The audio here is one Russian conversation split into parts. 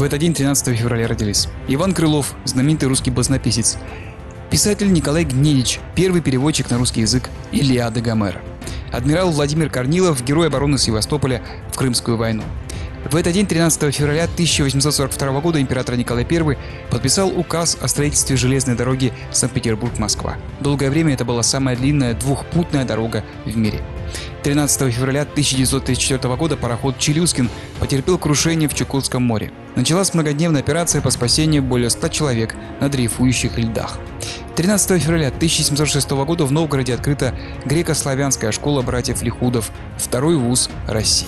В этот день, 13 февраля, родились Иван Крылов, знаменитый русский баснописец, писатель Николай Гнедич, первый переводчик на русский язык Илиады Гомера, адмирал Владимир Корнилов, герой обороны Севастополя в Крымскую войну. В этот день, 13 февраля 1842 года, император Николай I подписал указ о строительстве железной дороги Санкт-Петербург-Москва. Долгое время это была самая длинная двухпутная дорога в мире. 13 февраля 1934 года пароход «Челюскин» потерпел крушение в Чукотском море. Началась многодневная операция по спасению более 100 человек на дрейфующих льдах. 13 февраля 1706 года в Новгороде открыта греко-славянская школа братьев Лихудов, второй вуз России.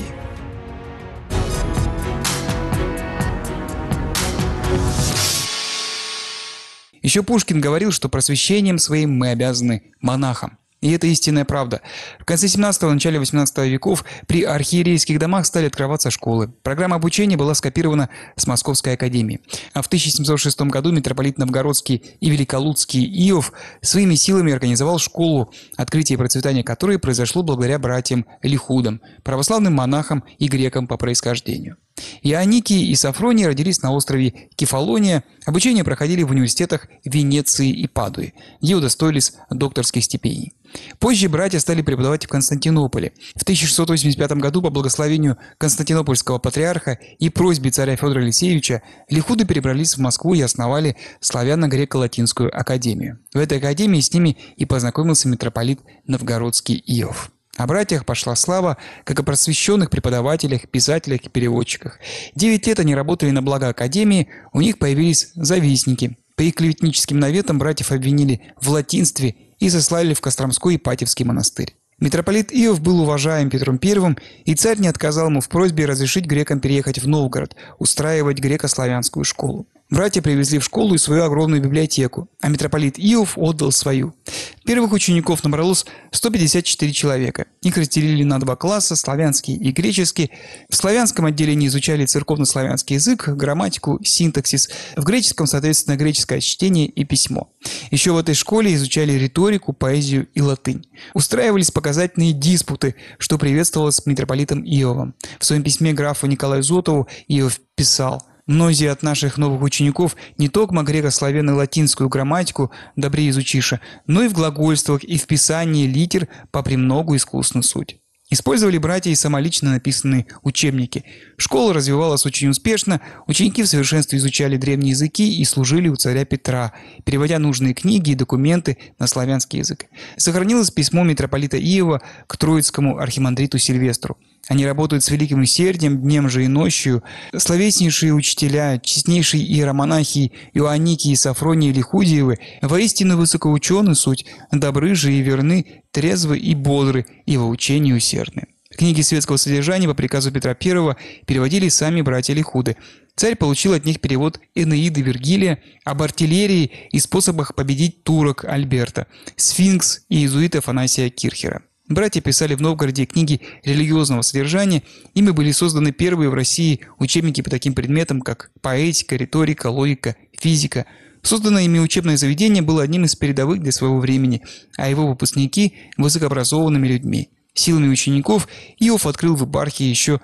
Еще Пушкин говорил, что просвещением своим мы обязаны монахам. И это истинная правда. В конце 17-го, начале 18 веков при архиерейских домах стали открываться школы. Программа обучения была скопирована с Московской академии. А в 1706 году митрополит Новгородский и Великолудский Иов своими силами организовал школу, открытие и процветание которой произошло благодаря братьям Лихудам, православным монахам и грекам по происхождению. Ионикий и Софроний родились на острове Кефалония, обучение проходили в университетах Венеции и Падуи, где удостоились докторских степеней. Позже братья стали преподавать в Константинополе. В 1685 году по благословению константинопольского патриарха и просьбе царя Федора Алексеевича Лихуды перебрались в Москву и основали славяно-греко-латинскую академию. В этой академии с ними и познакомился митрополит Новгородский Иов. О братьях пошла слава, как о просвещенных преподавателях, писателях и переводчиках. 9 лет они работали на благо академии, у них появились завистники. По их клеветническим наветам братьев обвинили в латинстве и сослали в Костромской Ипатьевский монастырь. Митрополит Иов был уважаем Петром I, и царь не отказал ему в просьбе разрешить грекам переехать в Новгород, устраивать греко-славянскую школу. Братья привезли в школу и свою огромную библиотеку, а митрополит Иов отдал свою. Первых учеников набралось 154 человека. Их разделили на 2 класса – славянский и греческий. В славянском отделении изучали церковно-славянский язык, грамматику, синтаксис. В греческом, соответственно, греческое чтение и письмо. Еще в этой школе изучали риторику, поэзию и латынь. Устраивались показательные диспуты, что приветствовалось митрополитом Иовом. В своем письме графу Николаю Зотову Иов писал: «Многие от наших новых учеников не только греко-славяно-латинскую грамматику добре изучиша, но и в глагольствах и в писании литер попремногу искусну суть». Использовали братья и самолично написанные учебники. Школа развивалась очень успешно, ученики в совершенстве изучали древние языки и служили у царя Петра, переводя нужные книги и документы на славянский язык. Сохранилось письмо митрополита Иова к троицкому архимандриту Сильвестру. Они работают с великим усердием, днем же и ночью. Славеснейшие учителя, честнейшие иеромонахи Ионикий и Софроний Лихудиевы воистину высокоучены суть, добры же и верны, трезвы и бодры, и во учении усердны. Книги светского содержания по приказу Петра I переводили сами братья Лихуды. Царь получил от них перевод Энеиды Вергилия, об артиллерии и способах победить турок Альберта, Сфинкс и иезуита Афанасия Кирхера. Братья писали в Новгороде книги религиозного содержания, ими были созданы первые в России учебники по таким предметам, как поэтика, риторика, логика, физика. Созданное ими учебное заведение было одним из передовых для своего времени, а его выпускники – высокообразованными людьми. Силами учеников Иов открыл в епархии еще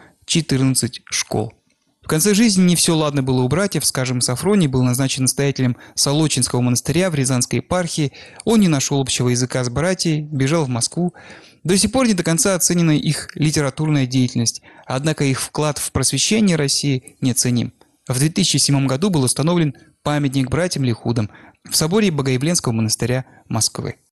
14 школ. В конце жизни не все ладно было у братьев, скажем, Софроний был назначен настоятелем Солочинского монастыря в Рязанской епархии, он не нашел общего языка с братьями, бежал в Москву. До сих пор не до конца оценена их литературная деятельность, однако их вклад в просвещение России неоценим. В 2007 году был установлен памятник братьям Лихудам в соборе Богоявленского монастыря Москвы.